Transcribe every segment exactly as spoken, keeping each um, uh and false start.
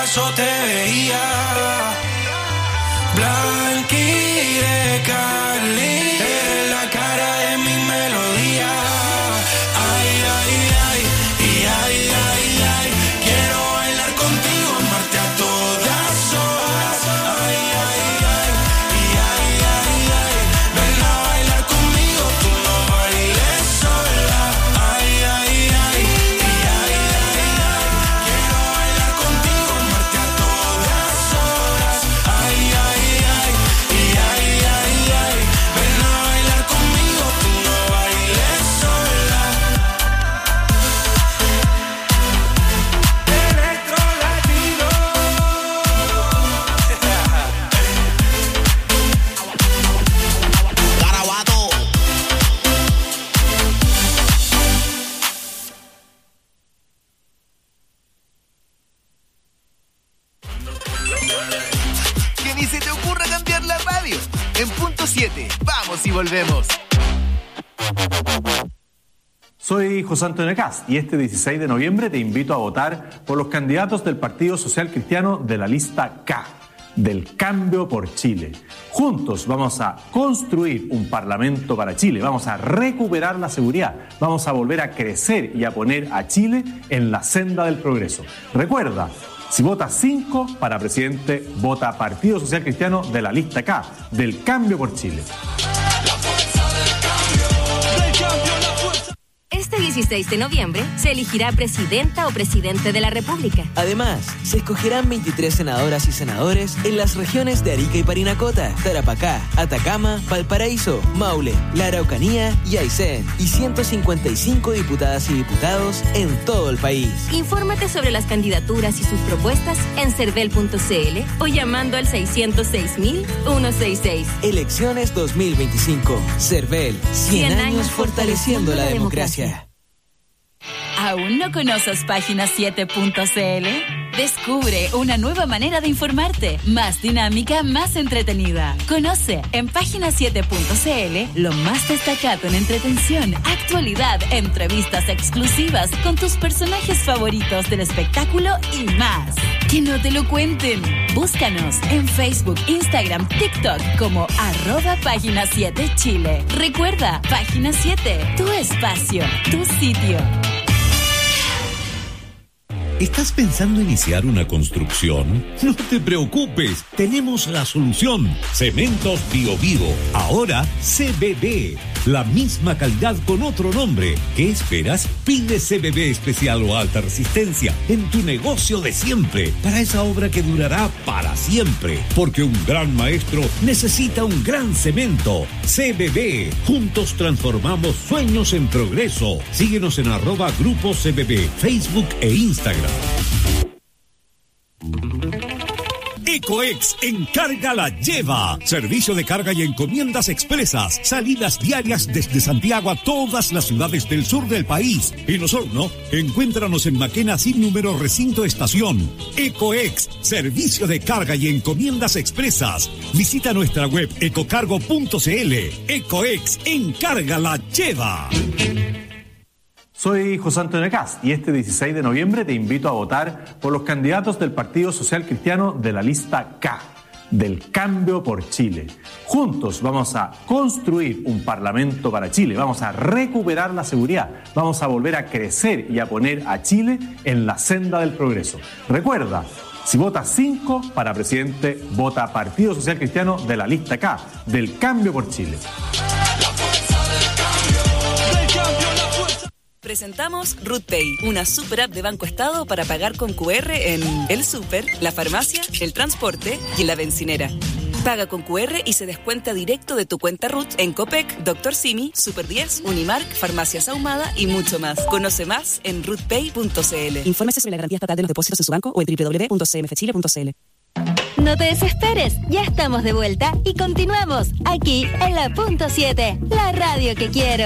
acaso te veía blanqui de Cali, eres la cara de mi melodía. Ay, ay, ay, y ay, ay, ay, quiero bailar contigo, amarte a todas horas. Ay, ay, ay, y ay, ay, ay, ven a bailar conmigo, tú no bailes sola. Ay, ay, ay, y ay, ay, ay, quiero bailar contigo, amarte a todas horas. Ay, ay, ay, y ay, ay, ay, ven a bailar conmigo, tú no bailes sola. Electro Latino. Garabato. Que ni se te ocurra cambiar la radio. En punto siete, vamos y volvemos. Soy José Antonio Cast y este dieciséis de noviembre te invito a votar por los candidatos del Partido Social Cristiano de la lista K, del Cambio por Chile. Juntos vamos a construir un parlamento para Chile, vamos a recuperar la seguridad, vamos a volver a crecer y a poner a Chile en la senda del progreso. Recuerda, si votas cinco para presidente, vota Partido Social Cristiano de la lista K, del Cambio por Chile. Este dieciséis de noviembre se elegirá presidenta o presidente de la República. Además, se escogerán veintitrés senadoras y senadores en las regiones de Arica y Parinacota, Tarapacá, Atacama, Valparaíso, Maule, la Araucanía y Aysén, y ciento cincuenta y cinco diputadas y diputados en todo el país. Infórmate sobre las candidaturas y sus propuestas en cervel punto c l o llamando al seiscientos seis mil ciento sesenta y seis. Elecciones dos mil veinticinco. Cervel, cien años fortaleciendo la democracia. ¿Aún no conoces página siete punto c l? Descubre una nueva manera de informarte, más dinámica, más entretenida. Conoce en página siete punto c l lo más destacado en entretención, actualidad, entrevistas exclusivas con tus personajes favoritos del espectáculo y más. Que no te lo cuenten. Búscanos en Facebook, Instagram, TikTok como arroba página siete Chile. Recuerda, página siete, tu espacio, tu sitio. ¿Estás pensando iniciar una construcción? No te preocupes, tenemos la solución. Cementos Bio Bio, ahora C B B. La misma calidad con otro nombre. ¿Qué esperas? Pide C B B especial o alta resistencia en tu negocio de siempre, para esa obra que durará para siempre. Porque un gran maestro necesita un gran cemento. C B B. Juntos transformamos sueños en progreso. Síguenos en arroba Grupo C B B, Facebook e Instagram. Ecoex Encarga la Lleva. Servicio de carga y encomiendas expresas. Salidas diarias desde Santiago a todas las ciudades del sur del país. En Osorno, encuéntranos en Maquena sin número recinto estación. Ecoex, servicio de carga y encomiendas expresas. Visita nuestra web ecocargo punto c l. Ecoex Encarga la Lleva. Soy José Antonio Cast y este dieciséis de noviembre te invito a votar por los candidatos del Partido Social Cristiano de la lista K, del Cambio por Chile. Juntos vamos a construir un parlamento para Chile, vamos a recuperar la seguridad, vamos a volver a crecer y a poner a Chile en la senda del progreso. Recuerda, si votas cinco para presidente, vota Partido Social Cristiano de la lista K, del Cambio por Chile. Presentamos RootPay, una super app de Banco Estado para pagar con cu erre en el súper, la farmacia, el transporte y la bencinera. Paga con cu erre y se descuenta directo de tu cuenta Root en Copec, Doctor Simi, Super diez, Unimark, Farmacias Ahumada y mucho más. Conoce más en rootpay punto c l. Infórmese sobre la garantía estatal de los depósitos en su banco o en doble u doble u doble u punto c m f chile punto c l. No te desesperes, ya estamos de vuelta y continuamos aquí en la punto siete, la radio que quiero.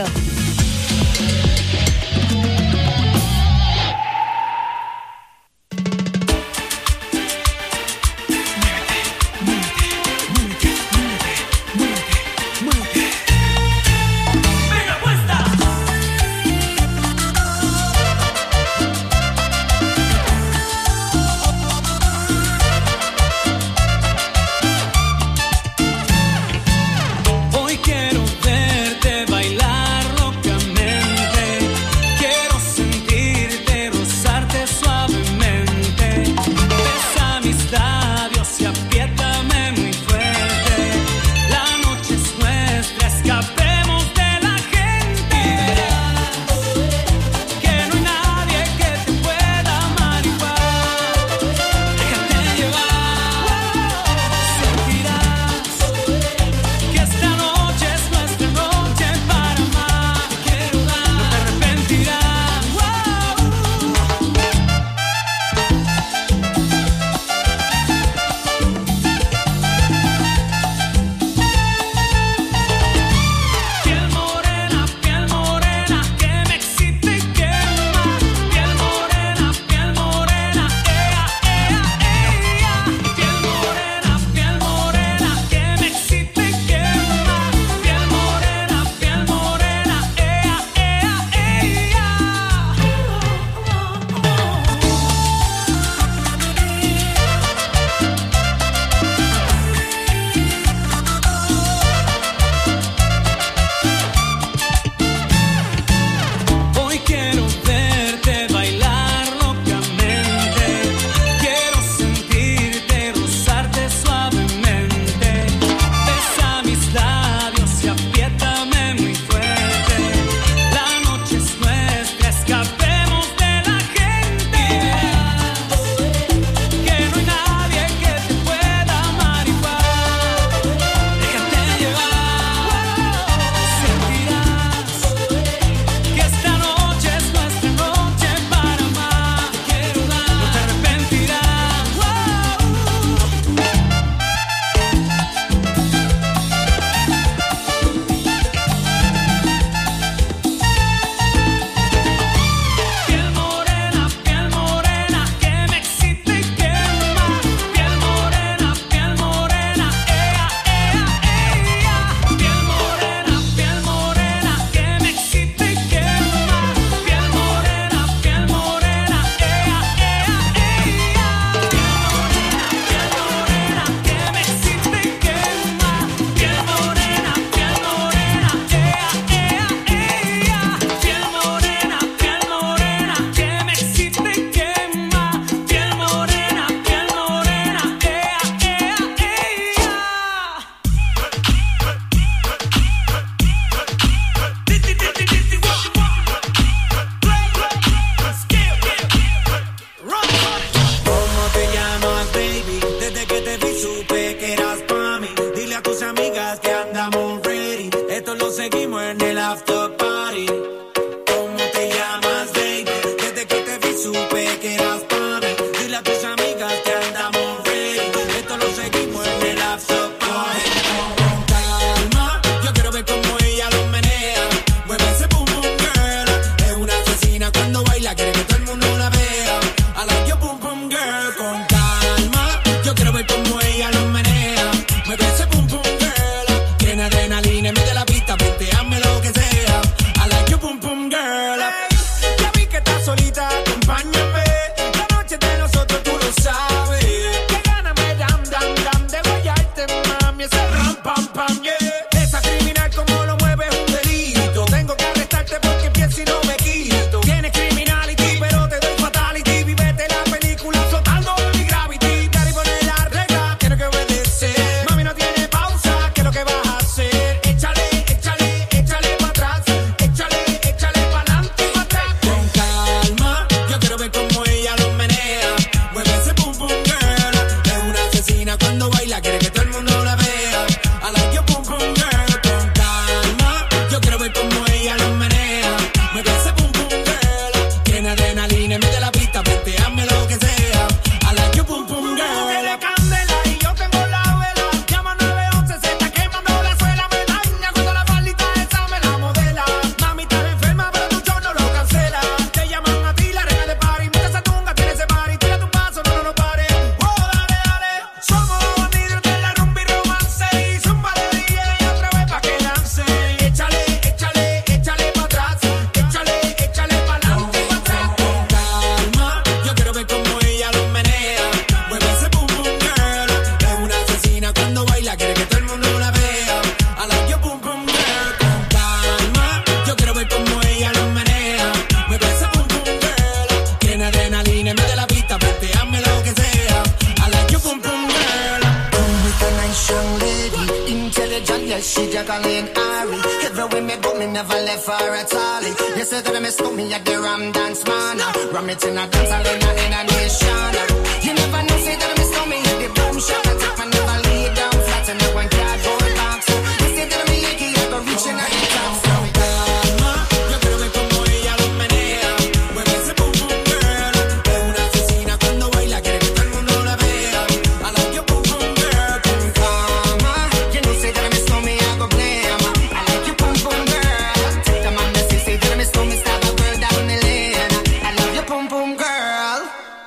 acompáñame. La noche es de nosotros, tú lo sabes. Que gana me dan, dan, dan de guayarte, mami. Ese ram, pam, pam, yeah. Esa criminal como lo mueve es un delito. Tengo que arrestarte porque pienso y no me quito. Tienes criminality, pero te doy fatality. Vivete la película flotando en mi gravity. Cari pone la regla, quiero que obedecer. Mami no tiene pausa, ¿qué es lo que vas a hacer? Échale, échale, échale pa' atrás. Échale, échale pa' adelante y pa' atrás. Con calma, yo quiero ver cómo ella lo menea. Mueve ese pum pum girl. Es una asesina cuando baila, quiere que todo el mundo la vea. I like your pum pum girl. Con calma, yo quiero ver cómo ella lo menea. Mueve ese pum pum girl. Tiene adrenalina en vez de la pista, planteame lo que sea. I like your pum pum girl. Que le candela y yo tengo la vela. Llama nueve once, se está quemando la suela. Me daña cuando la palita esa me la modela. Mami estás enferma, pero tu show no lo cancela. Te llaman a ti la reina de party. Mucha satunga tiene ese party. Tira tu paso, no, no, no pare. Oh, dale, dale. Somos bandidos de la rumba y romance. Y zumba de D J y otra vez pa' que lance. Échale, échale, échale pa' atrás. Échale, échale pa' adelante y pa' atrás. Con calma, yo quiero ver cómo ella lo menea. Mueve ese pum pum girl. Es una asesina cuando baila, quiere que todo el mundo la vea. I like your pum pum girl. Con calma, yo quiero ver cómo ella lo menea. Mueve ese pum pum girl. Tiene adrenalina en vez de la pista, planteame lo que sea. I like your pum pum girl. Come with a nice young lady, intelligent, yes, she Jacqueline Ari. Everywhere me go, me never left her at all. You said that I miss me at the Ram Dance Man. Ram it in a dance, I in a nation. You never know, say that I miss me at the boom shop. I take my never lay down flat in a one cardboard box. You said that I'm a Yankee, I go reaching at the top. So Calma, yo quiero ver cómo ella lo menea. Mueve ese pum pum girl. Es una asesina cuando baila, quiere que todo el mundo la vea. I like your pum pum girl. Con calma, you know, say that I miss me, I go blame. I like your pum pum girl. Take the man that say, say that I miss me, stab a girl down the lane. I love your pum pum girl.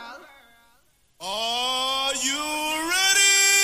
Are you ready?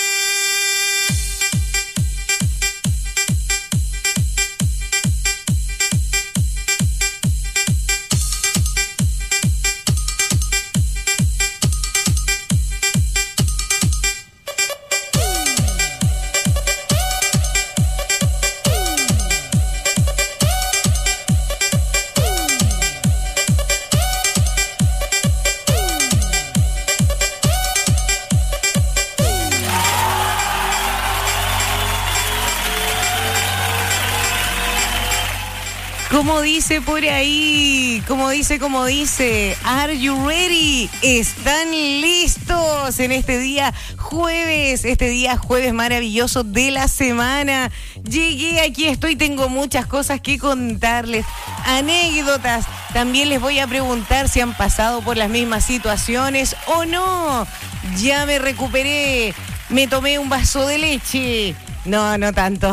Como dice por ahí, como dice, como dice, are you ready? ¿Están listos en este día jueves, este día jueves maravilloso de la semana? Llegué, aquí estoy, tengo muchas cosas que contarles, anécdotas. También les voy a preguntar si han pasado por las mismas situaciones o no. Ya me recuperé, me tomé un vaso de leche. No, no tanto.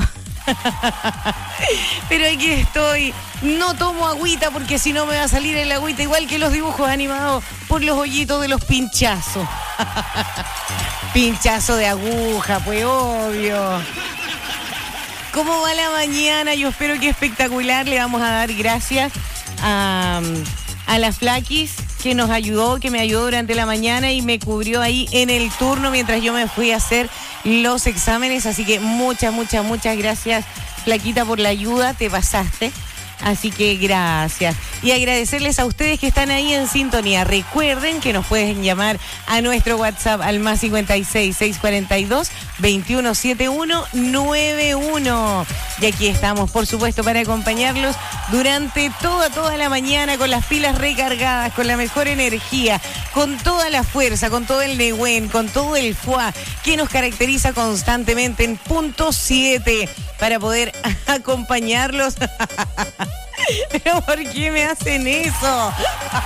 Pero aquí estoy. No tomo agüita porque si no me va a salir el agüita igual que los dibujos animados por los hoyitos de los pinchazos. Pinchazo de aguja, pues obvio. ¿Cómo va la mañana? Yo espero que espectacular. Le vamos a dar gracias a, a la Flaquis que nos ayudó, que me ayudó durante la mañana y me cubrió ahí en el turno mientras yo me fui a hacer los exámenes. Así que muchas, muchas, muchas gracias, Flaquita, por la ayuda. Te pasaste. Así que gracias. Y agradecerles a ustedes que están ahí en sintonía. Recuerden que nos pueden llamar a nuestro WhatsApp al más cincuenta y seis, seiscientos cuarenta y dos, veintiuno setenta y uno noventa y uno. Y aquí estamos, por supuesto, para acompañarlos durante toda, toda la mañana con las pilas recargadas, con la mejor energía, con toda la fuerza, con todo el negüen, con todo el fuá que nos caracteriza constantemente en punto siete para poder acompañarlos. ¿Pero por qué me hacen eso?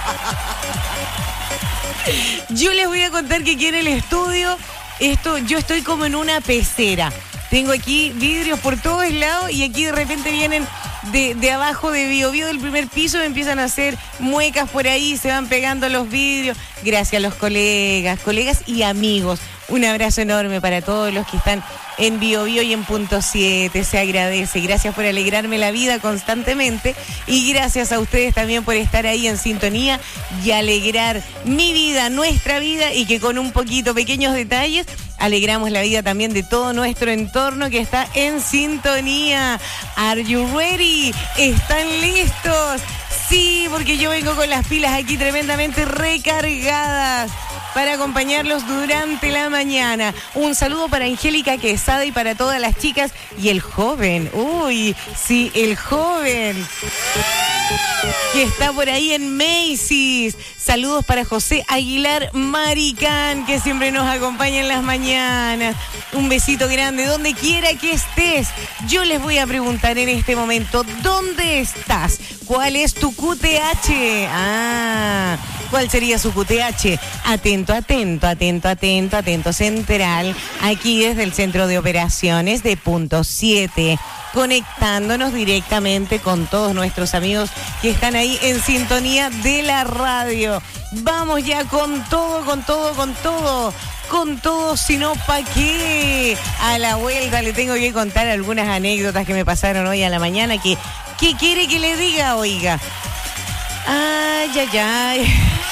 Yo les voy a contar que aquí en el estudio, esto, yo estoy como en una pecera. Tengo aquí vidrios por todos lados y aquí de repente vienen de, de abajo de Bio Bio del primer piso empiezan a hacer muecas por ahí, se van pegando los vidrios. Gracias a los colegas, colegas y amigos. Un abrazo enorme para todos los que están en Bio Bio y en Punto siete. Se agradece. Gracias por alegrarme la vida constantemente. Y gracias a ustedes también por estar ahí en sintonía y alegrar mi vida, nuestra vida, y que con un poquito, pequeños detalles, alegramos la vida también de todo nuestro entorno que está en sintonía. Are you ready? ¿Están listos? Sí, porque yo vengo con las pilas aquí tremendamente recargadas para acompañarlos durante la mañana. Un saludo para Angélica Quesada y para todas las chicas y el joven. Uy, sí, el joven que está por ahí en Macy's. Saludos para José Aguilar Maricán, que siempre nos acompaña en las mañanas. Un besito grande, donde quiera que estés. Yo les voy a preguntar en este momento, ¿dónde estás? ¿Cuál es tu Q T H? Ah, ¿cuál sería su Q T H? Atento, atento, atento, atento, atento, central. Aquí desde el Centro de Operaciones de Punto siete. Conectándonos directamente con todos nuestros amigos que están ahí en sintonía de la radio. Vamos ya con todo, con todo, con todo. Con todo, si no, ¿pa' qué? A la vuelta le tengo que contar algunas anécdotas que me pasaron hoy a la mañana. Que, ¿Qué quiere que le diga, oiga? Ay, ay, ay.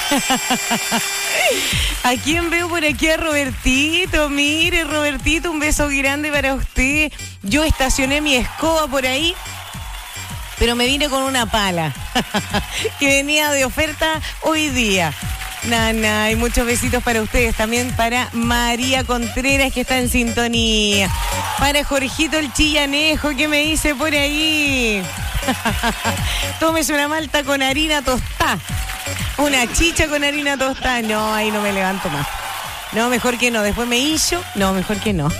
¿A quién veo por aquí? A Robertito. Mire, Robertito, un beso grande para usted. Yo estacioné mi escoba por ahí, pero me vine con una pala que venía de oferta hoy día. Nana, y muchos besitos para ustedes. También para María Contreras, que está en sintonía. Para Jorgito el Chillanejo, que me dice por ahí. Tómese una malta con harina tostada. Una chicha con harina tostada. No, ahí no me levanto más. No, mejor que no. Después me hincho. No, mejor que no.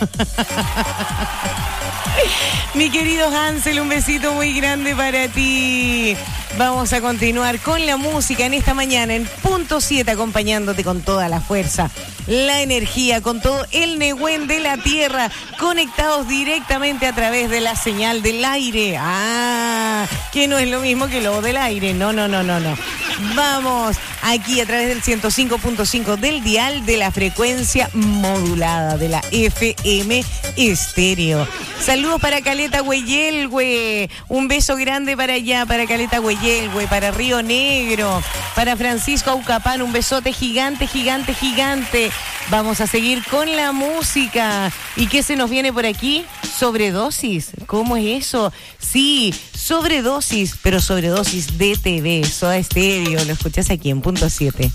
Mi querido Hansel, un besito muy grande para ti. Vamos a continuar con la música en esta mañana en Punto siete, acompañándote con toda la fuerza, la energía, con todo el Nehuen de la tierra, conectados directamente a través de la señal del aire. Ah, que no es lo mismo que lo del aire. No, no, no, no, no. Vamos aquí a través del ciento cinco punto cinco del dial de la frecuencia modulada de la F M estéreo. Saludos para Caleta Güeyelgüe. Un beso grande para allá, para Caleta Güeyelgüe, para Río Negro, para Francisco Aucapán. Un besote gigante, gigante, gigante. Vamos a seguir con la música. ¿Y qué se nos viene por aquí? Sobredosis. ¿Cómo es eso? Sí, sobredosis, pero sobredosis de T V, Soda Stereo. Lo escuchas aquí en Punto siete.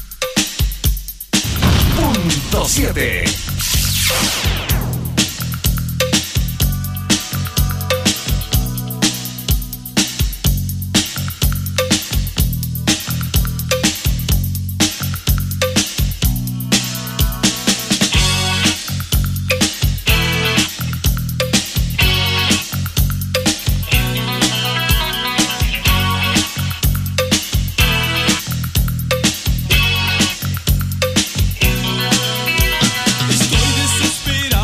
Punto siete. Estoy desesperado.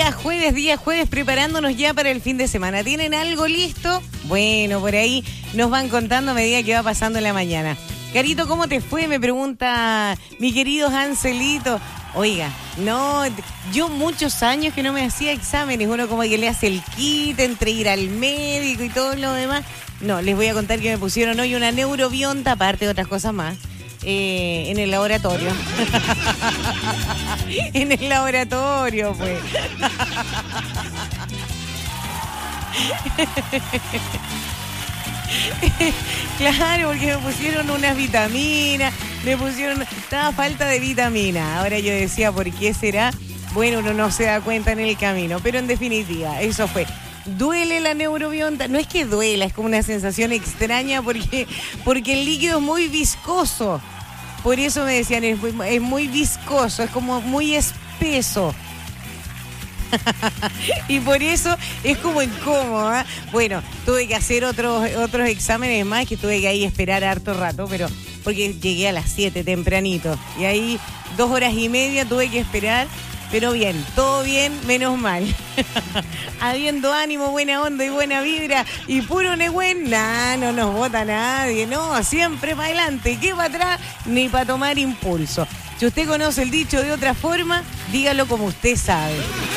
Día jueves, día jueves, preparándonos ya para el fin de semana. ¿Tienen algo listo? Bueno, por ahí nos van contando a medida que va pasando la mañana. Carito, ¿cómo te fue? Me pregunta mi querido Anselito. Oiga, no, yo muchos años que no me hacía exámenes. Uno como que le hace el kit entre ir al médico y todo lo demás. No, les voy a contar que me pusieron hoy una neurobionta, aparte de otras cosas más. Eh, en el laboratorio. En el laboratorio, pues. Claro, porque me pusieron unas vitaminas, me pusieron, estaba falta de vitamina. Ahora yo decía, ¿por qué será? Bueno, uno no se da cuenta en el camino, pero en definitiva, eso fue. Duele la neurobionta, no es que duela, es como una sensación extraña porque, porque el líquido es muy viscoso. Por eso me decían, es muy, es muy viscoso, es como muy espeso. Y por eso es como incómodo, ¿eh? Bueno, tuve que hacer otros, otros exámenes más, que tuve que ahí esperar harto rato, pero porque llegué a las siete tempranito. Y ahí dos horas y media tuve que esperar. Pero bien, todo bien, menos mal. Habiendo ánimo, buena onda y buena vibra y puro negüen, nah, no nos vota nadie, no, siempre para adelante, que para atrás, ni para tomar impulso. Si usted conoce el dicho de otra forma, dígalo como usted sabe.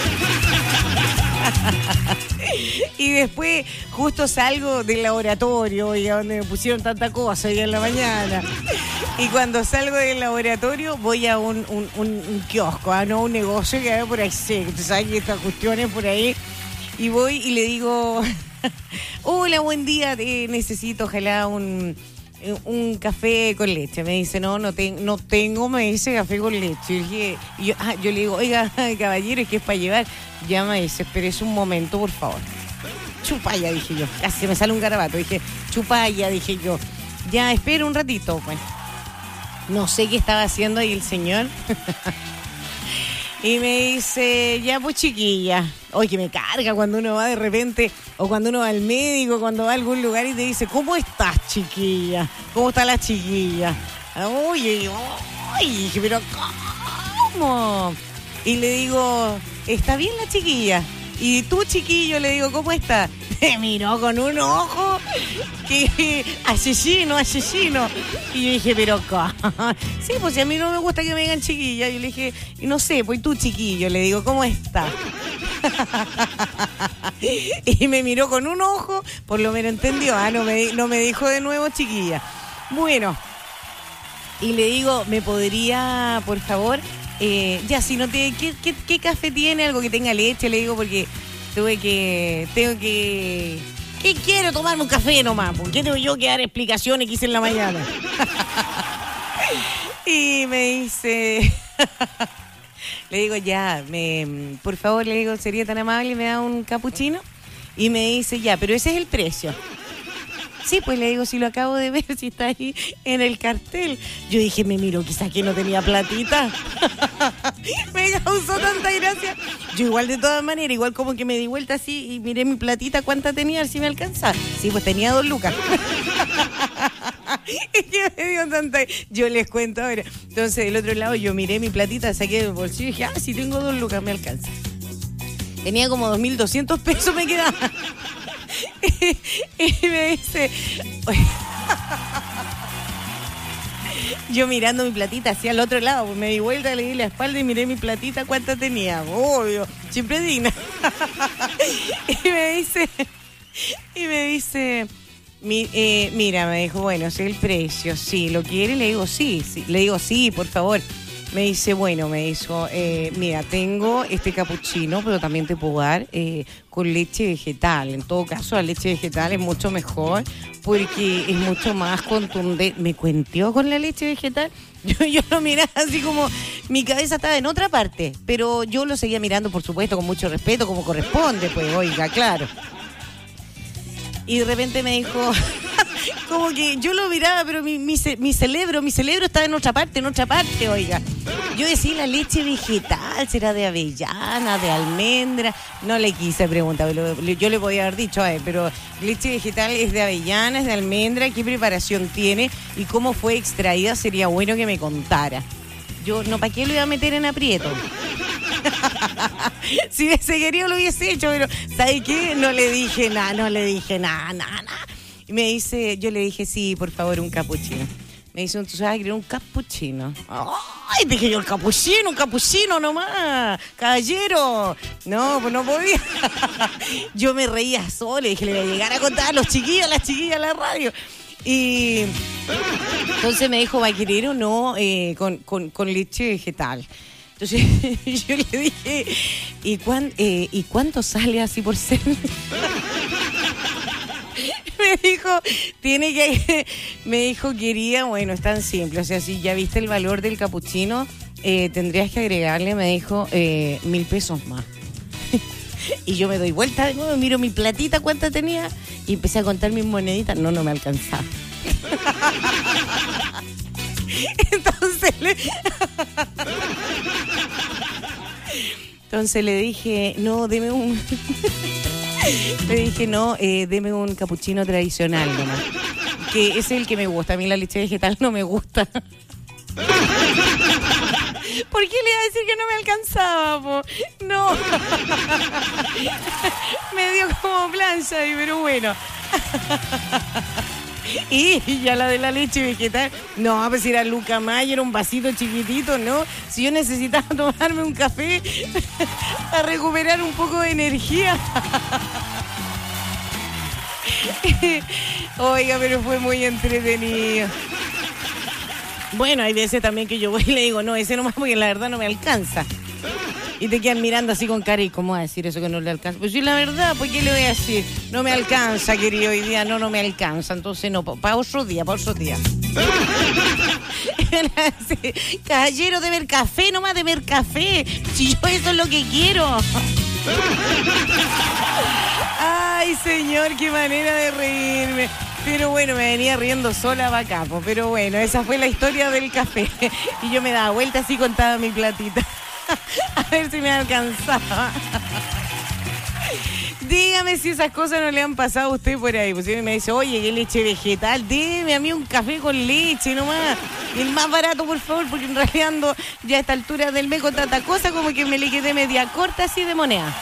Y después justo salgo del laboratorio, oiga, donde me pusieron tanta cosa hoy en la mañana. Y cuando salgo del laboratorio voy a un, un, un, un kiosco, ¿ah? No un negocio que hay por ahí, sí, tú sabes que estas cuestiones por ahí. Y voy y le digo, hola, buen día, eh, necesito ojalá un, un café con leche. Me dice, no, no, te, no tengo, me dice café con leche. Y yo, dije, y yo, ah, yo le digo, oiga, caballero, es que es para llevar. Ya me dice, espérese un momento, por favor. Chupalla, dije yo. Casi me sale un garabato. Dije, chupalla, dije yo. Ya, espera un ratito. Bueno, no sé qué estaba haciendo ahí el señor. Y me dice, ya pues chiquilla. Oye, que me carga cuando uno va de repente, o cuando uno va al médico, cuando va a algún lugar y te dice, ¿cómo estás, chiquilla? ¿Cómo está la chiquilla? Oye, oye, pero ¿cómo? Y le digo, ¿está bien la chiquilla? Y tú, chiquillo, le digo, ¿cómo está? Me miró con un ojo que asesino, asesino. Y yo dije, pero ¿cómo? Sí, pues si a mí no me gusta que me digan chiquilla. Yo le dije, y no sé, pues tú, chiquillo, le digo, ¿cómo está? Y me miró con un ojo, por lo menos entendió. Ah, no me, no me dijo de nuevo chiquilla. Bueno, y le digo, ¿me podría, por favor... Eh, ya, si no te, ¿qué, qué, ¿qué café tiene? Algo que tenga leche, le digo, porque tuve que, tengo que, que quiero tomarme un café nomás, porque tengo yo que dar explicaciones que hice en la mañana. Y me dice, le digo, ya, me, por favor, le digo, sería tan amable y me da un capuchino. Y me dice, ya, pero ese es el precio. Sí, pues le digo, si lo acabo de ver, si está ahí en el cartel. Yo dije, me miro, quizás que no tenía platita. Me causó tanta gracia. Yo igual de todas maneras, igual como que me di vuelta así y miré mi platita, ¿cuánta tenía? A ver si me alcanza. Sí, pues tenía dos lucas. Y que me dio tanta... Yo les cuento ahora. Entonces, del otro lado, yo miré mi platita, saqué del bolsillo y dije, ah, si tengo dos lucas, me alcanza. Tenía como dos mil doscientos pesos, me quedaba. Y, y me dice, oye, yo mirando mi platita hacia el otro lado, pues me di vuelta, le di la espalda y miré mi platita, ¿cuánta tenía? Obvio, siempre digna. Y me dice, y me dice, mi, eh, mira, me dijo, bueno, sé el precio, sí, ¿lo quiere? Le digo, sí, sí, le digo, sí, por favor. Me dice, bueno, me dijo, eh, mira, tengo este capuchino, pero también te puedo dar eh, con leche vegetal. En todo caso, la leche vegetal es mucho mejor porque es mucho más contundente. ¿Me cuenteó con la leche vegetal? Yo, yo lo miraba así como, mi cabeza estaba en otra parte, pero yo lo seguía mirando, por supuesto, con mucho respeto, como corresponde, pues, oiga, claro. Y de repente me dijo, como que yo lo miraba, pero mi, mi, mi cerebro, mi cerebro estaba en otra parte, en otra parte, oiga. Yo decía, la leche vegetal, ¿será de avellana, de almendra? No le quise preguntar, yo le podía haber dicho a él, pero leche vegetal es de avellana, es de almendra, ¿qué preparación tiene? Y cómo fue extraída, sería bueno que me contara. Yo, no, ¿para qué lo iba a meter en aprieto? Si hubiese querido lo hubiese hecho, pero ¿sabes qué? No le dije nada, no le dije nada, nada, nada. Y me dice, yo le dije, sí, por favor, un capuchino. Me dice, ¿tú sabes querer un capuchino? Ay, dije yo, el capuchino, un capuchino nomás, caballero. No, pues no podía. Yo me reía sola, dije, le voy a llegar a contar a los chiquillos, a las chiquillas a la radio. Y entonces me dijo, ¿va a querer o no eh, con, con, con leche vegetal? Entonces yo le dije, ¿y, cuán, eh, ¿y cuánto sale así por ser? Me dijo, tiene que, me dijo, quería, bueno, es tan simple, o sea, si ya viste el valor del capuchino, eh, tendrías que agregarle, me dijo, eh, mil pesos más. Y yo me doy vuelta de nuevo, miro mi platita, cuánta tenía, y empecé a contar mis moneditas, no, no me alcanzaba. Entonces le... Entonces le dije, no, deme un... Le dije, no, eh, deme un capuchino tradicional nomás. Que ese es el que me gusta. A mí la leche vegetal no me gusta. ¿Por qué le iba a decir que no me alcanzaba, po? No. Me dio como plancha, pero bueno. Y ya la de la leche vegetal, no, pues era Luca Mayer, un vasito chiquitito, ¿no? Si yo necesitaba tomarme un café para recuperar un poco de energía. Oiga, pero fue muy entretenido. Bueno, hay veces también que yo voy y le digo, no, ese nomás porque la verdad no me alcanza. Y te quedan mirando así con cara, ¿y cómo va a decir eso que no le alcanza? Pues sí, la verdad, ¿por qué le voy a decir? No me alcanza, querido, hoy día no, no me alcanza. Entonces no, para otro día, para otro día. Caballero, de ver café, nomás de ver café. Si yo eso es lo que quiero. Ay, señor, qué manera de reírme. Pero bueno, me venía riendo sola para acá, pero bueno, esa fue la historia del café. Y yo me daba vuelta así, contaba mi platita. A ver si me alcanzaba. Dígame si esas cosas no le han pasado a usted por ahí. Pues si me dice, oye, qué leche vegetal, deme a mí un café con leche nomás. El más barato, por favor, porque en realidad ando ya a esta altura del mes con tanta cosa como que me le quedé media corta así de moneda.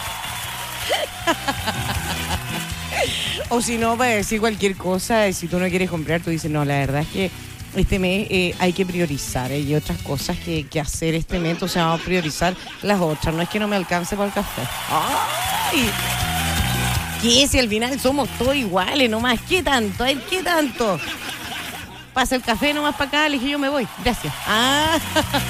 O si no, para decir cualquier cosa, si tú no quieres comprar, tú dices, no, la verdad es que este mes eh, hay que priorizar, hay otras cosas que, que hacer este mes, o sea, vamos a priorizar las otras, no es que no me alcance para el café. ¡Ay! ¿Qué? Si al final somos todos iguales, nomás, ¿qué tanto? A ver, ¿qué tanto? Pasa el café nomás para acá, le dije, yo me voy, gracias. Ah,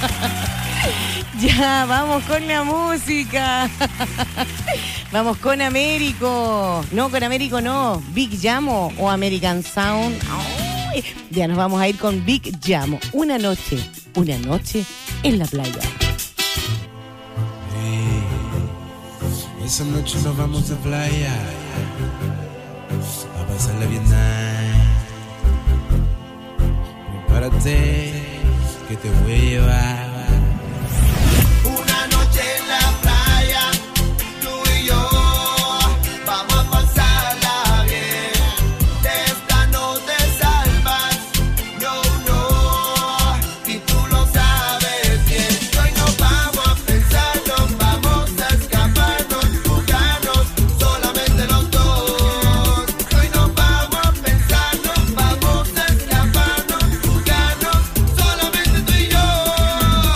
ya, vamos con la música. Vamos con Américo. No, con Américo no, Big Llamo o American Sound. Ay, ya nos vamos a ir con Big Llamo. Una noche, una noche en la playa. Hey, esa noche nos vamos a playa a pasarla bien nice. Prepárate que te voy a llevar. Una noche en la playa, tú y yo, vamos a pasarla bien. De esta no te salvas, no, no, y tú lo sabes bien. Hoy nos vamos a pensar, nos vamos a escaparnos, jugarnos, solamente los dos. Hoy nos vamos a pensar, nos vamos a escaparnos, jugarnos, solamente tú y yo.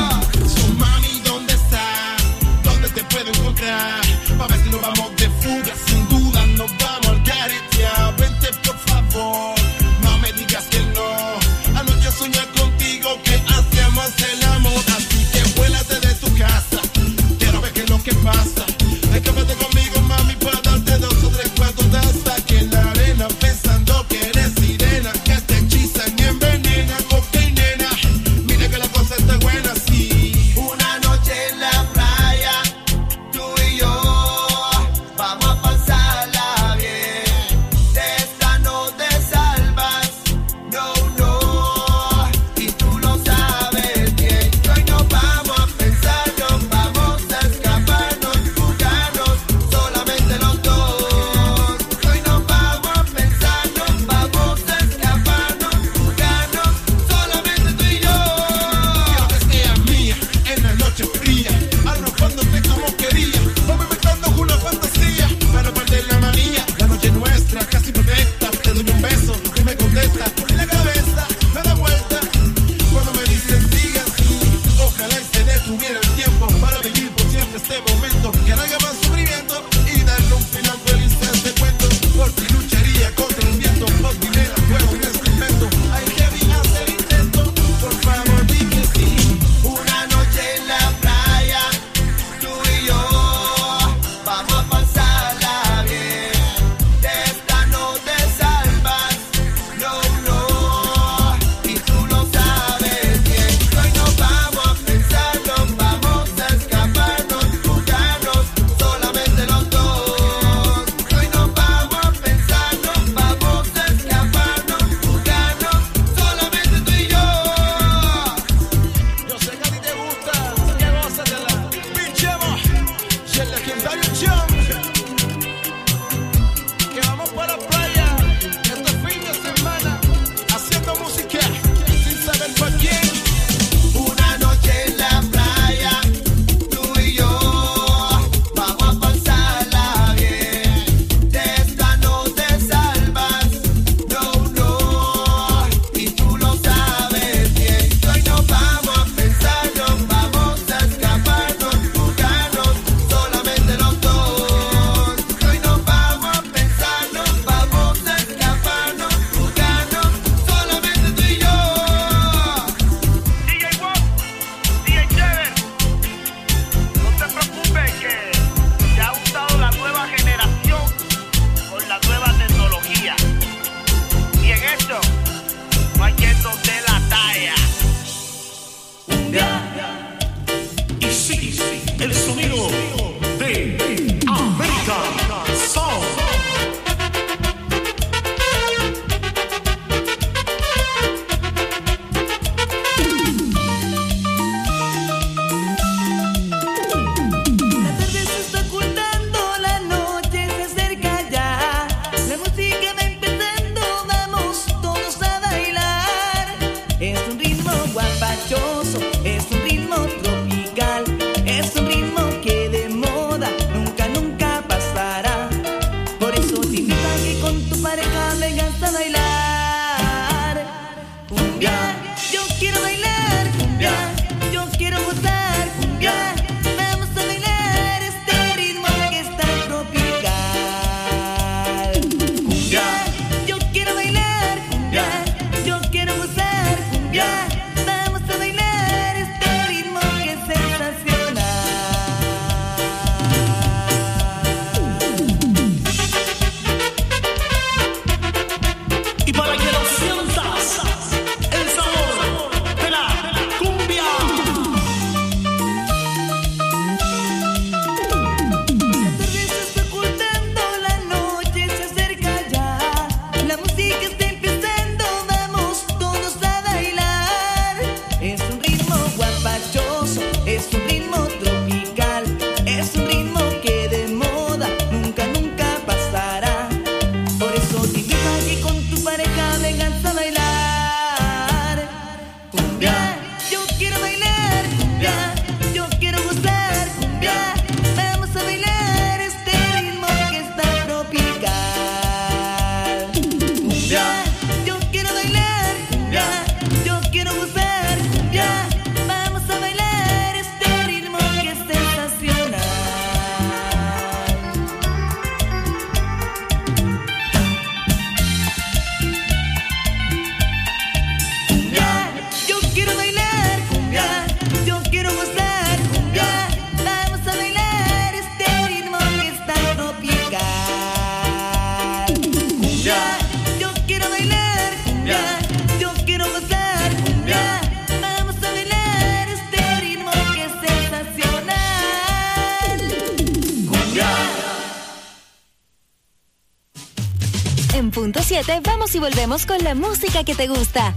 sufrimiento, que no haya más sufrimiento y darle un final feliz a este cuento. Por ti lucharía contra el viento, por dinero, fuego y experimento. Hay que hacer el intento, por favor dime sí. Una noche en la playa, tú y yo vamos a pasarla bien. De esta no te salvas, no, no, y tú lo sabes bien. Hoy nos vamos a pensarlo, vamos a escaparnos, jugarnos solamente los dos. Hoy nos vamos a pensarlo, vamos a escaparnos, jugarnos solamente tú y yo. Yo sé que a ti te gusta, así que gózatela. Pinchemos, y el legendario Jump. Que vamos para la playa este fin de semana, haciendo música sin saber por quién. Una noche en la playa, tú y yo vamos a pasarla bien. De esta no te salvas, no, no, y tú lo sabes bien. Hoy nos vamos a pensarlo, vamos a escaparnos, jugarnos solamente los dos. Hoy nos vamos a pensarlo, vamos a escaparnos, jugarnos solamente tú y yo. D J Wop, D J Chévere, no te preocupes que te ha gustado la nueva generación con la nueva tecnología. Y en esto no hay quien nos dé la talla. Y sí, el sonido de American Sound. La tarde se está ocultando, la noche se acerca ya. La música va empezando, vamos todos a bailar. Es un ritmo guapachoso, es un ritmo tropical, es un ritmo que de moda nunca, nunca pasará. Por eso te invito a que con tu pareja vengas a bailar. Cumbia, yo quiero bailar, cumbia, yo quiero gozar, cumbia. Vamos a bailar este ritmo que está tropical. Cumbia, yo quiero bailar, cumbia, yo quiero gozar, cumbia. Vamos a bailar este ritmo que es sensacional. Y para que lo sientas, el sabor de la cumbia. La tarde se está ocultando, la noche se acerca ya. La música está empezando, vamos todos a bailar. Es un ritmo guapachoso, es un ritmo tropical, es un ritmo que de moda nunca, nunca pasará. Por eso te invito a que con tu pareja vengas a bailar. Cumbia, yo quiero bailar, cumbia, yo quiero gozar, cumbia. Vamos a bailar este ritmo que está tropical. Cumbia, yo quiero bailar, cumbia, yo quiero gozar, cumbia. Vamos a bailar este ritmo que es sensacional. Cumbia, yo quiero bailar, cumbia, yo quiero gozar, cumbia. Vamos a bailar este ritmo que está tropical. Cumbia, yo quiero bailar, cumbia, yo quiero gozar, cumbia. Vamos a bailar este ritmo que es sensacional. Cumbia. En punto siete vamos y volvemos con la música que te gusta.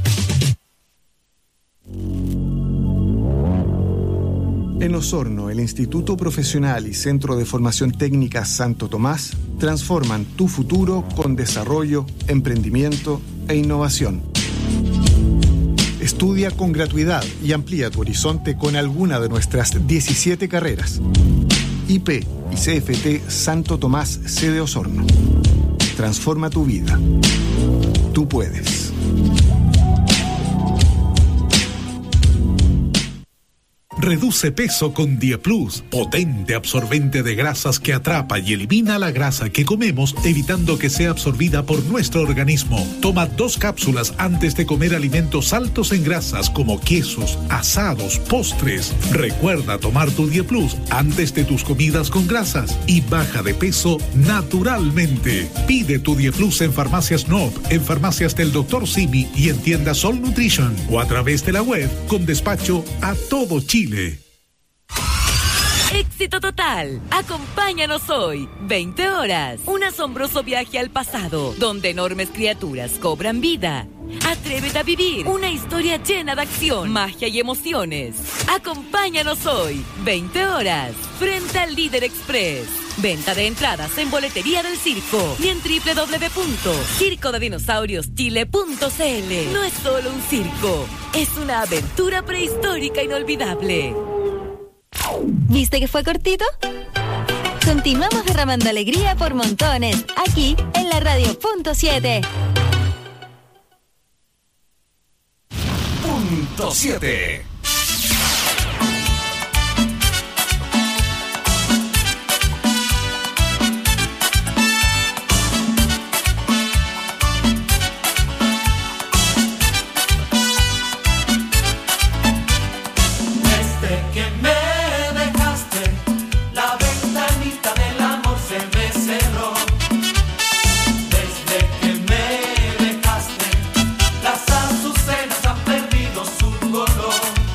En Osorno, el Instituto Profesional y Centro de Formación Técnica Santo Tomás transforman tu futuro con desarrollo, emprendimiento e innovación. Estudia con gratuidad y amplía tu horizonte con alguna de nuestras diecisiete carreras. I P y C F T Santo Tomás sede Osorno. Transforma tu vida. Tú puedes. Reduce peso con Dieplus, potente absorbente de grasas que atrapa y elimina la grasa que comemos, evitando que sea absorbida por nuestro organismo. Toma dos cápsulas antes de comer alimentos altos en grasas como quesos, asados, postres. Recuerda tomar tu Dieplus antes de tus comidas con grasas y baja de peso naturalmente. Pide tu Dieplus en Farmacias N O P, en Farmacias del doctor Simi y en tiendas Sol Nutrition o a través de la web con despacho a todo Chile. Éxito total. Acompáñanos hoy, veinte horas. Un asombroso viaje al pasado, donde enormes criaturas cobran vida. Atrévete a vivir una historia llena de acción, magia y emociones. Acompáñanos hoy, veinte horas, frente al Líder Express. Venta de entradas en Boletería del Circo y en doble u doble u doble u punto circo de dinosaurios chile punto c l. No es solo un circo, es una aventura prehistórica inolvidable. ¿Viste que fue cortito? Continuamos derramando alegría por montones, aquí en la radio punto siete. Punto siete. Las azucenas han perdido su color.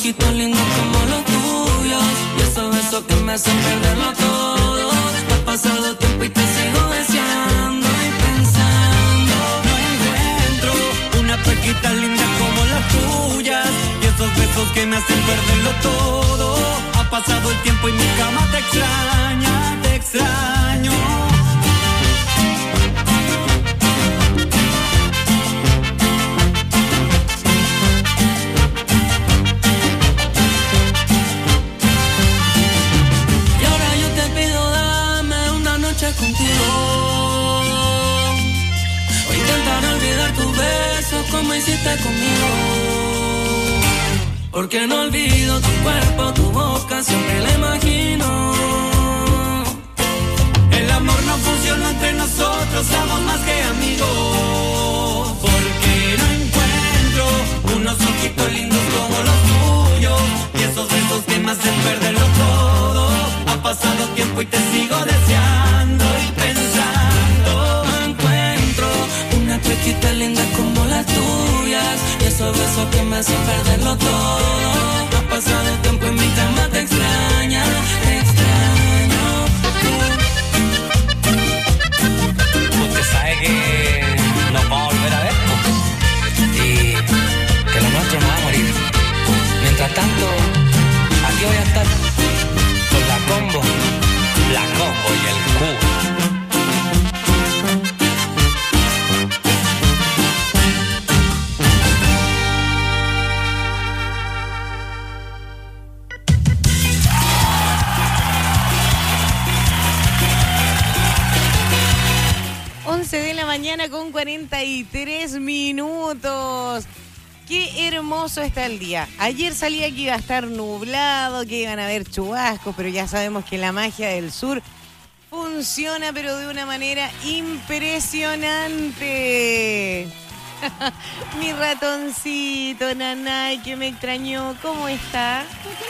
ojitos lindos como los tuyos y esos besos que me hacen perderlo todo. Ha pasado tiempo y te sigo deseando y pensando. No encuentro una pequita linda como las tuyas y esos besos que me hacen perderlo todo. Ha pasado el tiempo y mi cama te extraña, te extraño. Contigo o intentar olvidar tus besos como hiciste conmigo, porque no olvido tu cuerpo, tu boca, siempre la imagino. El amor no funciona entre nosotros, somos más que amigos, porque no encuentro unos ojitos lindos como los tuyos y esos besos que me hacen perderlo todo. Ha pasado tiempo y te sigo deseando y pensando. No encuentro una pequita linda como las tuyas y esos besos que me hacen perderlo todo. Ha pasado tiempo y mi cama te extraña, te extraño. Usted sabe que nos vamos a volver a ver, pues, y que lo nuestro no va a morir. Mientras tanto, aquí voy a estar con la combo, la combo y el cubo. once de la mañana con cuarenta y tres minutos. Qué hermoso está el día. Ayer salía que iba a estar nublado, que iban a haber chubascos, pero ya sabemos que la magia del sur funciona, pero de una manera impresionante. Mi ratoncito, Nanay, que me extrañó. ¿Cómo está?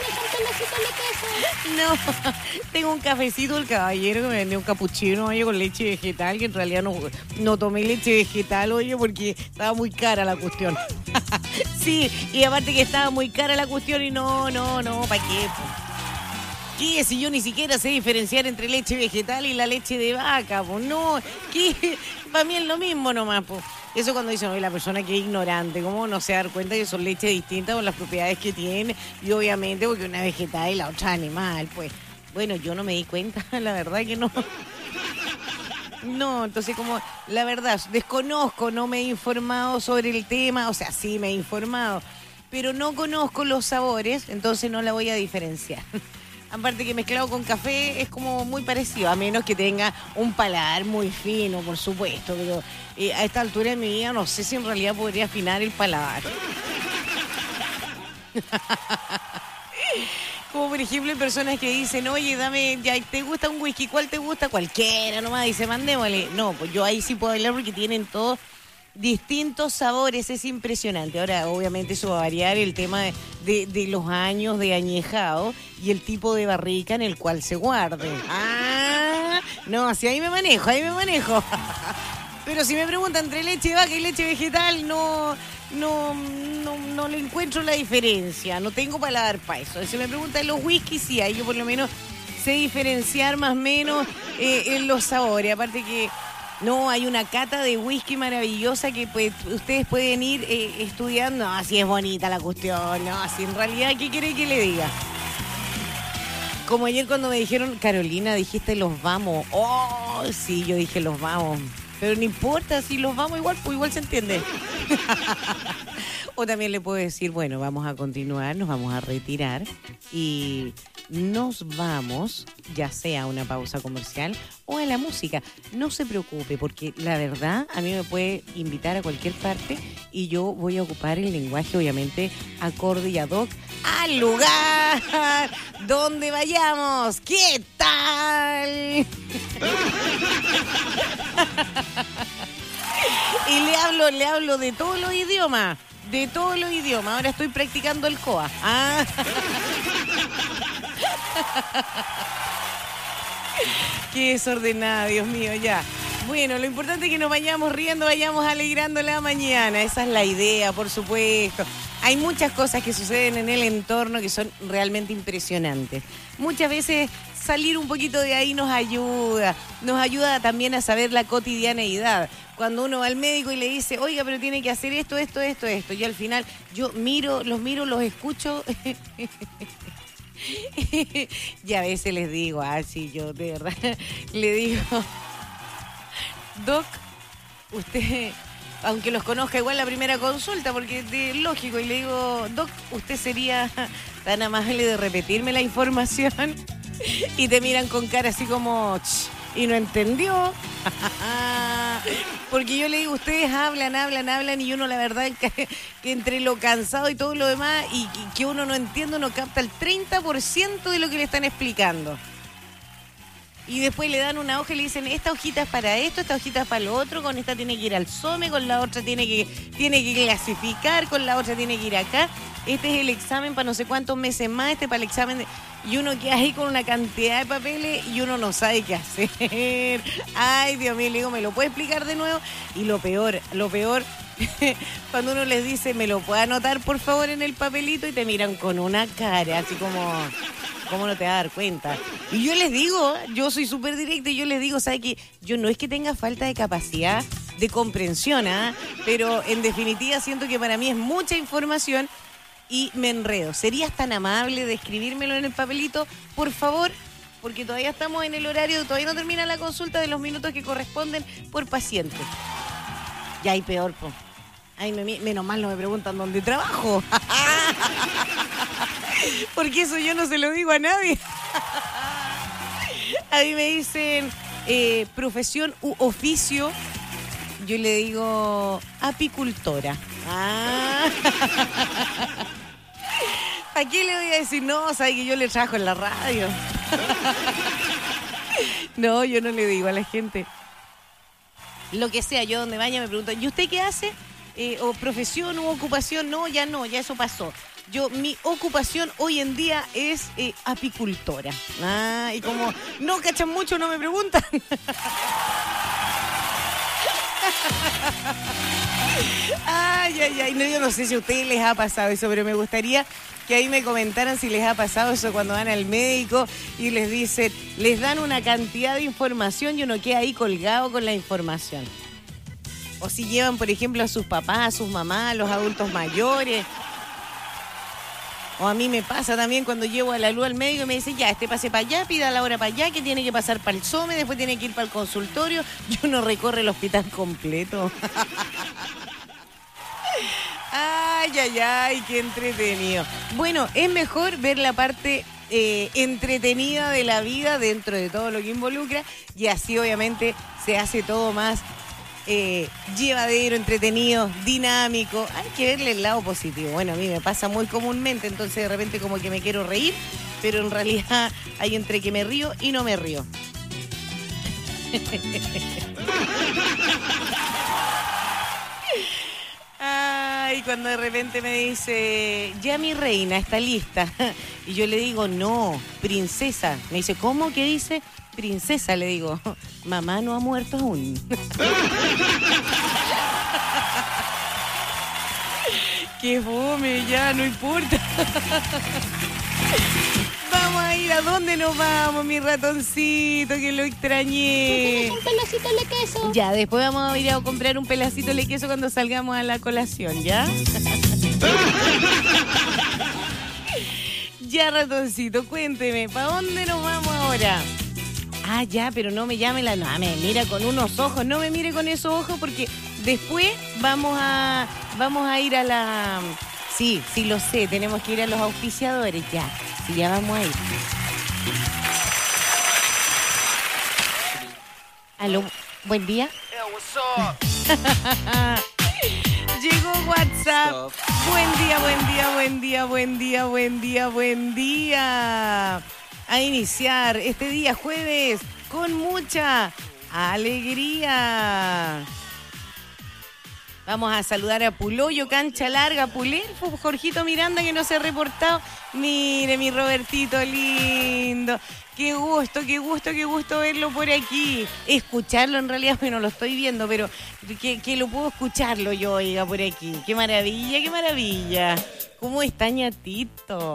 No, tengo un cafecito del caballero que me vendió un capuchino, oye, con leche vegetal, que en realidad no, no tomé leche vegetal, oye, porque estaba muy cara la cuestión. Sí, y aparte que estaba muy cara la cuestión y no, no, no, ¿para qué? ¿Qué? Si yo ni siquiera sé diferenciar entre leche vegetal y la leche de vaca, pues no, ¿qué? Para mí es lo mismo nomás, pues. Eso cuando dicen, oye, la persona que es ignorante, ¿cómo no se da cuenta que son leches distintas por las propiedades que tienen? Y obviamente porque una es vegetal y la otra animal, pues. Bueno, yo no me di cuenta, la verdad que no. No, entonces como, la verdad, desconozco, no me he informado sobre el tema, o sea, sí me he informado, pero no conozco los sabores, entonces no la voy a diferenciar. Aparte que mezclado con café es como muy parecido, a menos que tenga un paladar muy fino, por supuesto, pero eh, a esta altura de mi vida no sé si en realidad podría afinar el paladar. Como por ejemplo hay personas que dicen, oye, dame, ya, ¿te gusta un whisky? ¿Cuál te gusta? Cualquiera nomás, dice, mandémosle. No, pues yo ahí sí puedo hablar porque tienen todos distintos sabores, es impresionante. Ahora, obviamente eso va a variar el tema de, de, de los años de añejado y el tipo de barrica en el cual se guarde. Ah, no, si ahí me manejo, ahí me manejo. Pero si me preguntan entre leche de vaca y leche vegetal, no, no, no, no le encuentro la diferencia. No tengo paladar para eso. Si me preguntan los whiskies, sí, ahí yo por lo menos sé diferenciar más o menos eh, en los sabores. Aparte que no, hay una cata de whisky maravillosa que pues, ustedes pueden ir eh, estudiando. No, así es bonita la cuestión. No, así en realidad, ¿qué quiere que le diga? Como ayer cuando me dijeron, Carolina, dijiste los vamos. Oh, sí, yo dije los vamos. Pero no importa, si los vamos igual, pues igual se entiende. O también le puedo decir, bueno, vamos a continuar, nos vamos a retirar y nos vamos, ya sea a una pausa comercial o a la música. No se preocupe, porque la verdad a mí me puede invitar a cualquier parte y yo voy a ocupar el lenguaje, obviamente, acorde y ad hoc al lugar donde vayamos. ¿Qué tal? Y le hablo, le hablo de todos los idiomas, de todos los idiomas. Ahora estoy practicando el C O A. Ah. Qué desordenada, Dios mío, ya. Bueno, lo importante es que nos vayamos riendo, vayamos alegrando la mañana. Esa es la idea, por supuesto. hay muchas cosas que suceden en el entorno que son realmente impresionantes. Muchas veces salir un poquito de ahí nos ayuda, nos ayuda también a saber la cotidianeidad. Cuando uno va al médico y le dice, oiga, pero tiene que hacer esto, esto, esto, esto. Y al final yo miro, los miro, los escucho. Y a veces les digo, ah, sí, yo de verdad, le digo, Doc, usted, aunque los conozca igual la primera consulta, porque es lógico, y le digo, Doc, usted sería tan amable de repetirme la información. Y te miran con cara así como, y no entendió. Porque yo le digo, ustedes hablan, hablan, hablan, y uno la verdad que, que entre lo cansado y todo lo demás, y, y que uno no entiende, uno capta el treinta por ciento de lo que le están explicando. Y después le dan una hoja y le dicen, esta hojita es para esto, esta hojita es para lo otro, con esta tiene que ir al SOME, con la otra tiene que, tiene que clasificar, con la otra tiene que ir acá. Este es el examen para no sé cuántos meses más, este para el examen de... Y uno queda ahí con una cantidad de papeles y uno no sabe qué hacer. Ay, Dios mío, le digo, ¿me lo puede explicar de nuevo? Y lo peor, lo peor, cuando uno les dice, ¿me lo puede anotar por favor en el papelito? Y te miran con una cara, así como... ¿Cómo no te vas a dar cuenta? Y yo les digo, yo soy súper directa y yo les digo, ¿sabes qué? Yo no es que tenga falta de capacidad de comprensión, ¿ah? Pero en definitiva siento que para mí es mucha información y me enredo. ¿Serías tan amable de escribírmelo en el papelito, por favor? Porque todavía estamos en el horario, todavía no termina la consulta de los minutos que corresponden por paciente. Ya hay peor, po. Ay, me, menos mal no me preguntan dónde trabajo. Porque eso yo no se lo digo a nadie. A mí me dicen eh, profesión u oficio. Yo le digo apicultora. Ah. ¿A quién le voy a decir? No, sabe que yo le trabajo en la radio. No, yo no le digo a la gente. Lo que sea, yo donde vaya me preguntan, ¿y usted qué hace? Eh, o profesión u ocupación. No, ya no, ya eso pasó. Yo, mi ocupación hoy en día es eh, apicultora. Ah, y como no cachan mucho, no me preguntan. Ay, ay, ay. No, yo no sé si a ustedes les ha pasado eso, pero me gustaría que ahí me comentaran si les ha pasado eso cuando van al médico y les dicen, les dan una cantidad de información y uno queda ahí colgado con la información. O si llevan, por ejemplo, a sus papás, a sus mamás, a los adultos mayores. O a mí me pasa también cuando llevo a la luz al médico y me dicen, ya, este pase para allá, pida la hora para allá, que tiene que pasar para el SOME, después tiene que ir para el consultorio. Yo no recorre el hospital completo. Ay, ay, ay, qué entretenido. Bueno, es mejor ver la parte eh, entretenida de la vida dentro de todo lo que involucra y así obviamente se hace todo más Eh, llevadero, entretenido, dinámico. Hay que verle el lado positivo. Bueno, a mí me pasa muy comúnmente, entonces de repente como que me quiero reír, pero en realidad hay entre que me río y no me río. Ay, cuando de repente me dice, ya mi reina está lista. Y yo le digo, no, princesa. Me dice, ¿cómo? ¿Qué dice? Princesa, le digo, mamá no ha muerto aún. Qué fome, ya, no importa. Vamos a ir, ¿a dónde nos vamos, mi ratoncito? Que lo extrañé. Un pedacito de queso. Ya, después vamos a ir a comprar un pedacito de queso cuando salgamos a la colación, ¿ya? Ya, ratoncito, cuénteme, ¿para dónde nos vamos ahora? Ah, ya, pero no me llame la... No, me mira con unos ojos, no me mire con esos ojos porque después vamos a vamos a ir a la... Sí, sí lo sé, tenemos que ir a los auspiciadores, ya. Sí, ya vamos a ir. Aló, buen día. Llegó WhatsApp. Buen día, buen día, buen día, buen día, buen día, buen día. A iniciar este día jueves con mucha alegría. Vamos a saludar a Puloyo, Cancha Larga, Pulelfo, Jorgito Miranda que no se ha reportado. Mire, mi Robertito lindo. Qué gusto, qué gusto, qué gusto verlo por aquí. Escucharlo en realidad, porque no lo estoy viendo, pero que, que lo puedo escucharlo yo, oiga, por aquí. Qué maravilla, qué maravilla. ¿Cómo está, ñatito?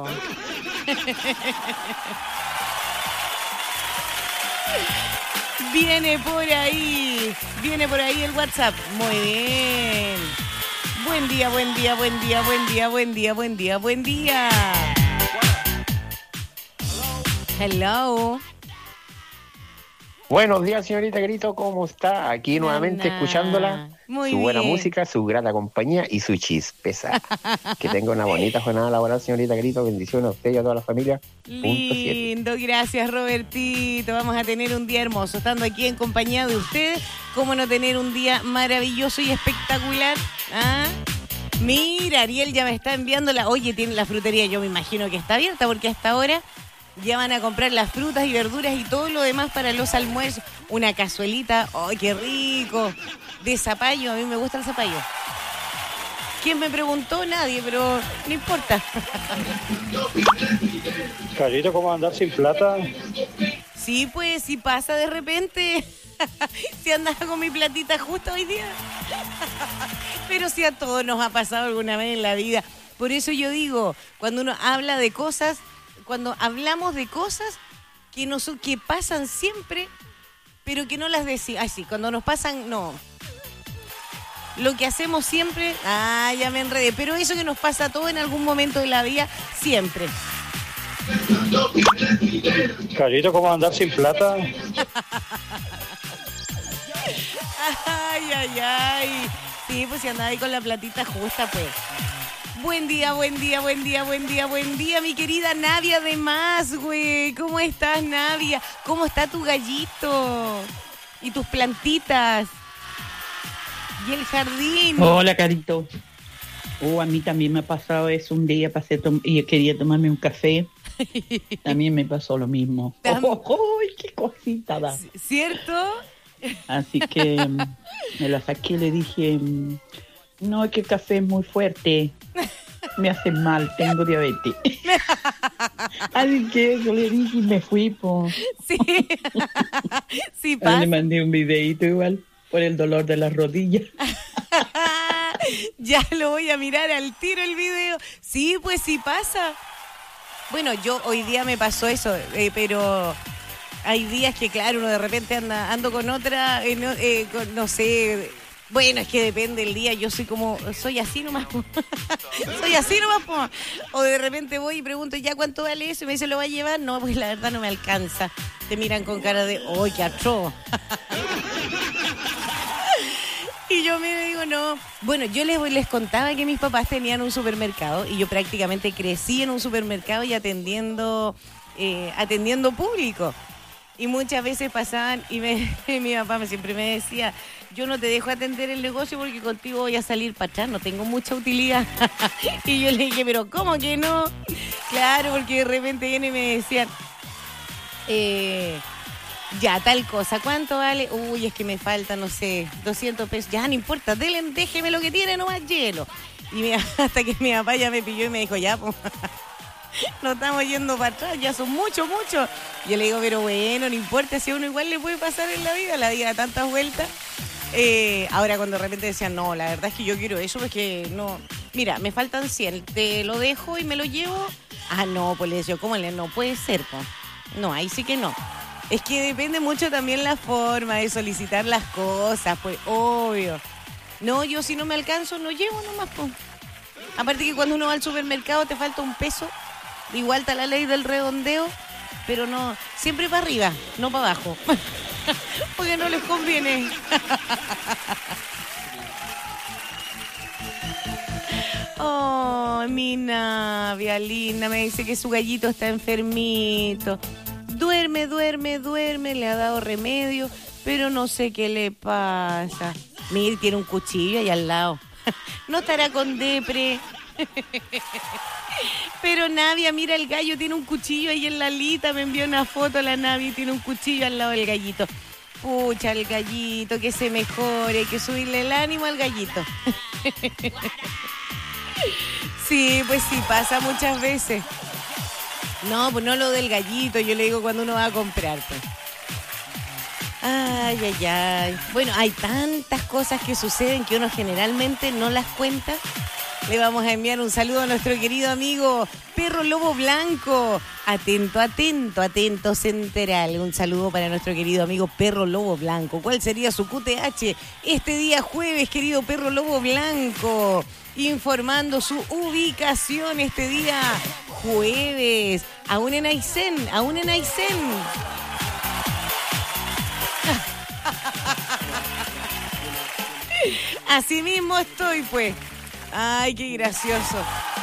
Viene por ahí, viene por ahí el WhatsApp. Muy bien. Buen día, buen día, buen día, buen día, buen día, buen día, buen día. Hello. Buenos días, señorita Grito, ¿cómo está? Aquí nuevamente Ana. escuchándola. Muy su buena bien. música, su grata compañía y su chispeza. Que tenga una bonita jornada laboral, señorita Grito. Bendiciones a usted y a toda la familia. Punto siete. Lindo, gracias Robertito. Vamos a tener un día hermoso, estando aquí en compañía de ustedes. ¿Cómo no tener un día maravilloso y espectacular? ¿Ah? Mira, Ariel ya me está enviando la... Oye, tiene la frutería, yo me imagino que está abierta porque hasta ahora ya van a comprar las frutas y verduras y todo lo demás para los almuerzos. Una cazuelita, ¡ay, qué rico! De zapallo, a mí me gusta el zapallo. ¿Quién me preguntó? Nadie, pero no importa. Carito, ¿cómo andar sin plata? Sí, pues, si pasa de repente. Si andaba con mi platita justo hoy día. Pero si a todos nos ha pasado alguna vez en la vida. Por eso yo digo, cuando uno habla de cosas, cuando hablamos de cosas que, no son, que pasan siempre, pero que no las decimos. Ay, sí, cuando nos pasan, no. Lo que hacemos siempre, ah, ya me enredé. Pero eso que nos pasa a todos en algún momento de la vida, siempre. Carito, ¿cómo andar sin plata? Ay, ay, ay. Sí, pues si andaba ahí con la platita justa, pues. Buen día, buen día, buen día, buen día, buen día, mi querida Navia de Más, güey. ¿Cómo estás, Navia? ¿Cómo está tu gallito? Y tus plantitas. Y el jardín. Hola, Carito. Oh, a mí también me ha pasado eso un día, pasé tom- y quería tomarme un café. También me pasó lo mismo. Tam- Oh, oh, oh, ¡qué cosita da! ¿Cierto? Así que mm, me la saqué y le dije, mm, no, es que el café es muy fuerte. Me hace mal, tengo diabetes. Así que eso le dije y me fui, po. Sí. Sí, Le pasa. mandé un videito igual por el dolor de las rodillas. Ya lo voy a mirar al tiro el video. Sí, pues sí pasa. Bueno, yo hoy día me pasó eso, eh, pero hay días que, claro, uno de repente anda ando con otra, eh, no, eh, con- no sé. Bueno, es que depende del día. Yo soy como, soy así nomás. po. Soy así nomás. po. O de repente voy y pregunto, ¿ya cuánto vale eso? Y me dice, ¿lo va a llevar? No, pues la verdad no me alcanza. Te miran con cara de, ¡oh, qué atroz! Y yo me digo, no. Bueno, yo les, les contaba que mis papás tenían un supermercado y yo prácticamente crecí en un supermercado y atendiendo, eh, atendiendo público. Y muchas veces pasaban y, me, y mi papá me, siempre me decía, yo no te dejo atender el negocio porque contigo voy a salir para atrás, no tengo mucha utilidad. Y yo le dije, pero ¿cómo que no? Claro, porque de repente vienen y me decían, eh... ya, tal cosa, ¿cuánto vale? Uy, es que me falta, no sé, doscientos pesos. Ya, no importa, denle, déjeme lo que tiene, nomás hielo. Y mi, hasta que mi papá ya me pilló y me dijo, ya, pues, nos estamos yendo para atrás, ya son muchos, muchos. Yo le digo, pero bueno, no importa, si a uno igual le puede pasar en la vida, la vida da tantas vueltas. Eh, ahora cuando de repente decían, no, la verdad es que yo quiero eso, porque no, mira, me faltan cien, te lo dejo y me lo llevo. Ah, no, pues le decía, ¿cómo le? No puede ser, pues. No, ahí sí que no. Es que depende mucho también la forma de solicitar las cosas, pues, obvio. No, yo si no me alcanzo, no llevo nomás, pues. Aparte que cuando uno va al supermercado te falta un peso, igual está la ley del redondeo, pero no, siempre para arriba, no para abajo. Porque no les conviene. Oh, mi Navia linda, me dice que su gallito está enfermito. Duerme, duerme, duerme, le ha dado remedio, pero no sé qué le pasa. Mire, tiene un cuchillo ahí al lado. No estará con depre. Pero Navia, mira, el gallo tiene un cuchillo ahí en la alita. Me envió una foto a la Navia y tiene un cuchillo al lado del gallito. Pucha, el gallito, que se mejore, hay que subirle el ánimo al gallito. Sí, pues sí, pasa muchas veces. No, pues no lo del gallito, yo le digo cuando uno va a comprar, pues. Ay, ay, ay. Bueno, hay tantas cosas que suceden que uno generalmente no las cuenta. Le vamos a enviar un saludo a nuestro querido amigo Perro Lobo Blanco. Atento, atento, atento, Central. Un saludo para nuestro querido amigo Perro Lobo Blanco. ¿Cuál sería su Q T H este día jueves, querido Perro Lobo Blanco? Informando su ubicación este día jueves. Aún en Aysén, aún en Aysén. Así mismo estoy, pues. Ay, qué gracioso.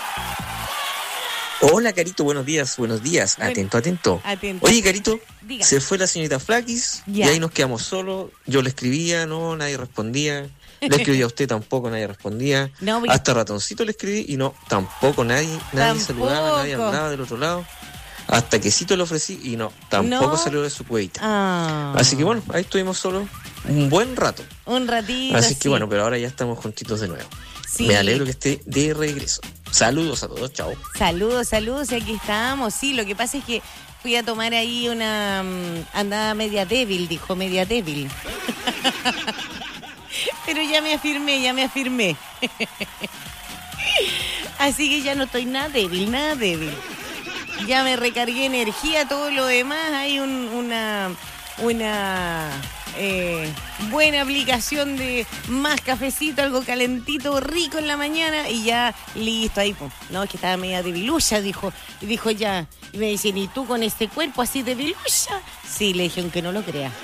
Hola, Carito, buenos días, buenos días. Atento, atento. Atento. Oye, Carito, Diga. se fue la señorita Flaquis Ya. y ahí nos quedamos solos. Yo le escribía, no, nadie respondía. Le escribí a usted, tampoco nadie respondía. No, porque- Hasta Ratoncito le escribí y no, tampoco nadie, nadie Tampoco. saludaba, nadie hablaba del otro lado. Hasta que Cito le ofrecí y no, tampoco No. salió de su cuevita. Ah, Así que bueno, ahí estuvimos solos un buen rato. un ratito. Así sí. que bueno, pero ahora ya estamos juntitos de nuevo. Sí. Me alegro que esté de regreso. Saludos a todos, chao. Saludos, saludos, y aquí estamos. Sí, lo que pasa es que fui a tomar ahí una mm, andada media débil, dijo, media débil. Pero ya me afirmé, ya me afirmé. Así que ya no estoy nada débil, nada débil. Ya me recargué energía, todo lo demás. Hay un, una, una eh, buena aplicación de más cafecito, algo calentito, rico en la mañana y ya listo ahí. Pues. No, es que estaba media debilucha, dijo. Y dijo ya, y me dicen, ¿y tú con este cuerpo así debilucha? Sí, le dije, aunque no lo crea.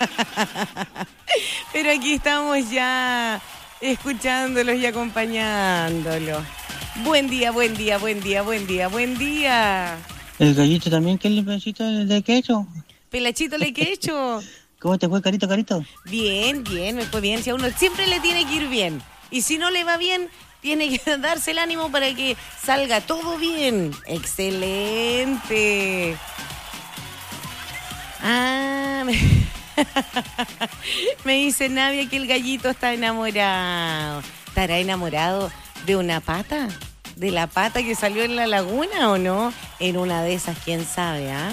Pero aquí estamos ya escuchándolos y acompañándolos. Buen día, buen día, buen día, buen día, buen día. El gallito también, que el limpiecito de queso. Pelachito, ¿le qué he hecho? ¿Cómo te fue, Carito, Carito? Bien, bien, me fue bien. Si a uno siempre le tiene que ir bien. Y si no le va bien, tiene que darse el ánimo para que salga todo bien. Excelente. Ah, me, me dice Navia que el gallito está enamorado. ¿Estará enamorado de una pata? ¿De la pata que salió en la laguna o no? En una de esas, quién sabe, ¿ah?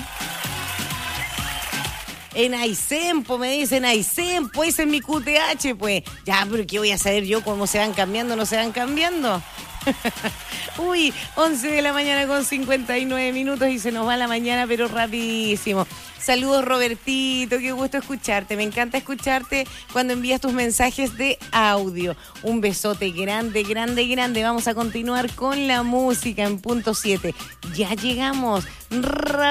En Aisempo, me dicen Aisempo, ese es mi Q T H, pues. Ya, pero ¿qué voy a saber yo cómo se van cambiando o no se van cambiando? Uy, once de la mañana con cincuenta y nueve minutos y se nos va la mañana, pero rapidísimo. Saludos, Robertito, qué gusto escucharte. Me encanta escucharte cuando envías tus mensajes de audio. Un besote grande, grande, grande. Vamos a continuar con la música en punto siete. Ya llegamos.